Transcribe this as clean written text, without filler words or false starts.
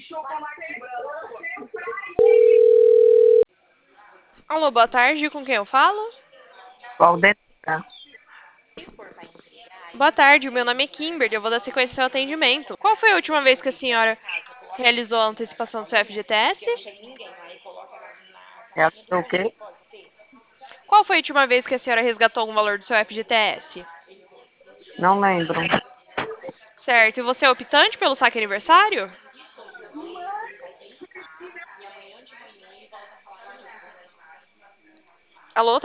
Alô, boa tarde, com quem eu falo? Valdetá. Boa tarde, o meu nome é Kimberly, eu vou dar sequência ao seu atendimento. Qual foi a última vez que a senhora realizou a antecipação do seu FGTS? É o quê? Qual foi a última vez que a senhora resgatou algum valor do seu FGTS? Não lembro. Certo, e você é optante pelo saque aniversário? Alô,